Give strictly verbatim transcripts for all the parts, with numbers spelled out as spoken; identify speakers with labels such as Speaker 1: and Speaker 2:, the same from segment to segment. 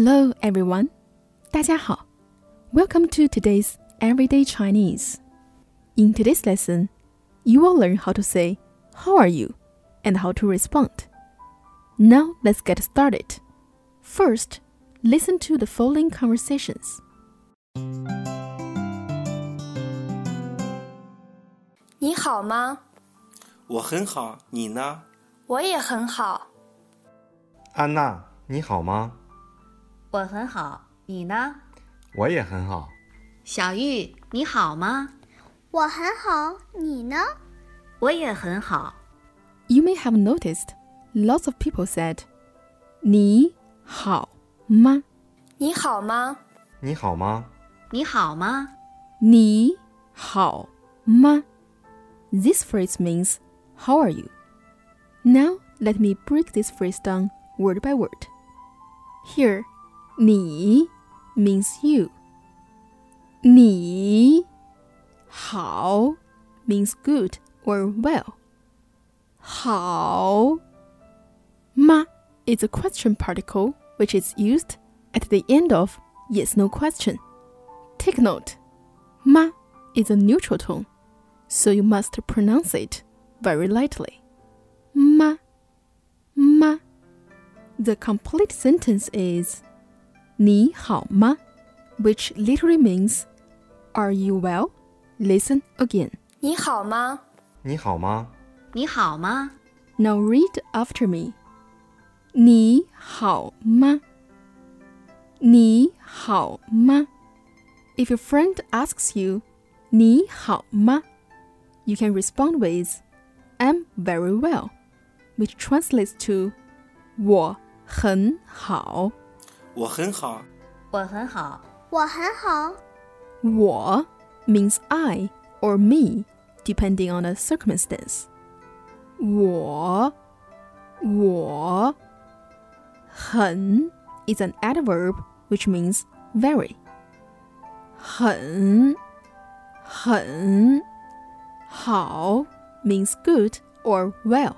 Speaker 1: Hello everyone, 大家好. Welcome to today's Everyday Chinese. In today's lesson, you will learn how to say "How are you?" and how to respond. Now let's get started. First, listen to the following conversations.
Speaker 2: 你好吗？
Speaker 3: 我很好，你呢？
Speaker 2: 我也很好。
Speaker 4: 安娜，你好吗？
Speaker 5: 我很好，你呢？
Speaker 4: 我也很好。
Speaker 5: 小玉，你好吗？
Speaker 6: 我很好，你呢？
Speaker 5: 我也很好。
Speaker 1: You may have noticed lots of people said 你好吗？
Speaker 2: 你好吗？
Speaker 4: 你好吗？
Speaker 5: 你好吗？
Speaker 1: 你好吗？ This phrase means how are you? Now let me break this phrase down word by word. Here, 你 means you. 你好 means good or well. 好吗 is a question particle which is used at the end of yes-no question. Take note, 吗 is a neutral tone, so you must pronounce it very lightly. 吗 吗 The complete sentence is 你好吗 which literally means Are you well? Listen again.
Speaker 2: 你好吗？
Speaker 4: 你好吗？
Speaker 5: 你好吗？
Speaker 1: Now read after me. 你好吗？你好吗 If your friend asks you 你好吗 you can respond with I'm very well, which translates to 我很好。
Speaker 3: 我很好。
Speaker 5: 我很好。
Speaker 6: 我很好。
Speaker 1: 我 means I or me, depending on the circumstance. 我我很 is an adverb which means very. 很很好 means good or well.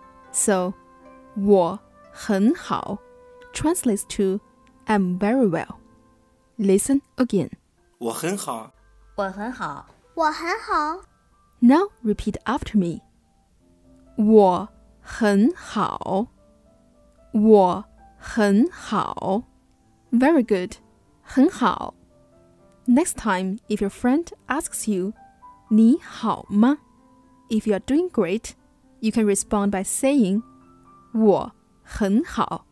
Speaker 1: So 我很好 translates to I'm very well. Listen again.
Speaker 3: 我很好。
Speaker 5: 我很好。
Speaker 6: 我很好。
Speaker 1: Now repeat after me. 我很好。我很好。Very good. 很好。Next time, if your friend asks you, 你好吗? If you are doing great, you can respond by saying, 我很好.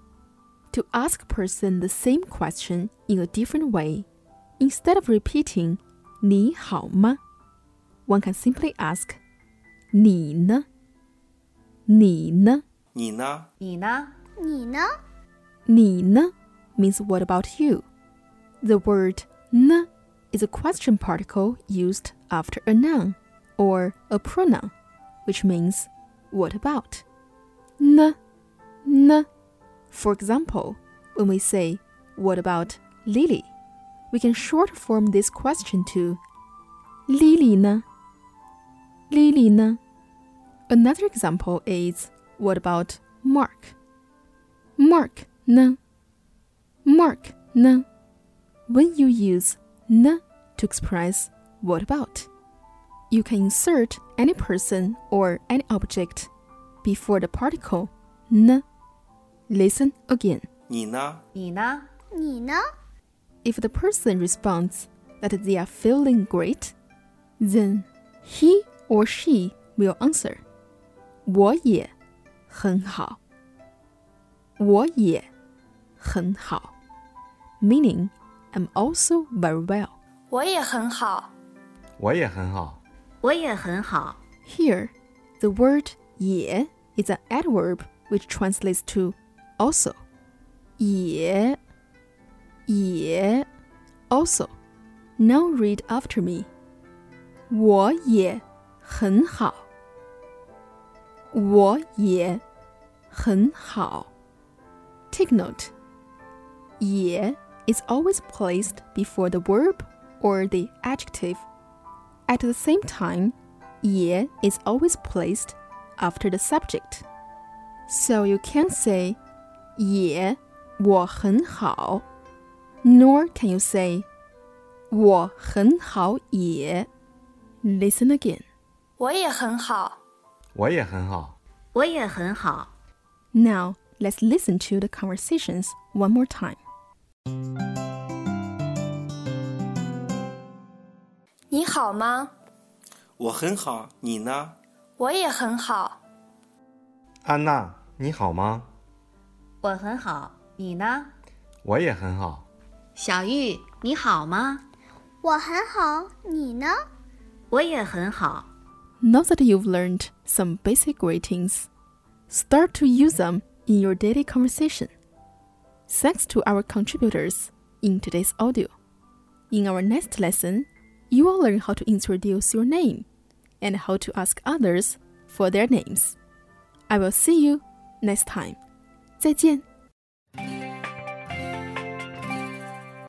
Speaker 1: To ask a person the same question in a different way, instead of repeating, 你好吗? One can simply ask, 你呢?你呢?
Speaker 3: 你呢？
Speaker 5: 你呢？
Speaker 6: 你呢？
Speaker 1: 你呢 means what about you? The word 呢 is a question particle used after a noun or a pronoun, which means what about? 呢呢 For example, when we say what about Lily, we can short form this question to Lily 呢? Lily 呢? Another example is what about Mark? Mark 呢? Mark 呢? When you use 呢 to express what about, you can insert any person or any object before the particle 呢. Listen again.
Speaker 3: 你呢？
Speaker 5: 你呢？
Speaker 6: 你呢？
Speaker 1: If the person responds that they are feeling great, then he or she will answer, 我也很好。我也很好 meaning I'm also very well.
Speaker 2: 我也很好。
Speaker 4: 我也很好。
Speaker 5: 我也很好。
Speaker 1: Here, the word 也 is an adverb which translates to also. 也也 also. Now read after me. 我也很好。我也很好 Take note. 也 is always placed before the verb or the adjective. At the same time, 也 is always placed after the subject. So you can say 也我很好 nor can you say 我很好也 Listen again.
Speaker 2: 我也很好。
Speaker 4: 我也很好。
Speaker 5: 我也很好。
Speaker 1: Now, let's listen to the conversations one more time.
Speaker 2: 你好吗？
Speaker 3: 我很好，你呢？
Speaker 2: 我也很好。
Speaker 4: 安娜，你好吗？
Speaker 5: 我很好，你呢？
Speaker 4: 我也很好。
Speaker 5: 小玉，你好吗？
Speaker 6: 我很好，你呢？
Speaker 5: 我也很好。
Speaker 1: Now that you've learned some basic greetings, start to use them in your daily conversation. Thanks to our contributors in today's audio. In our next lesson, you will learn how to introduce your name and how to ask others for their names. I will see you next time. 再见。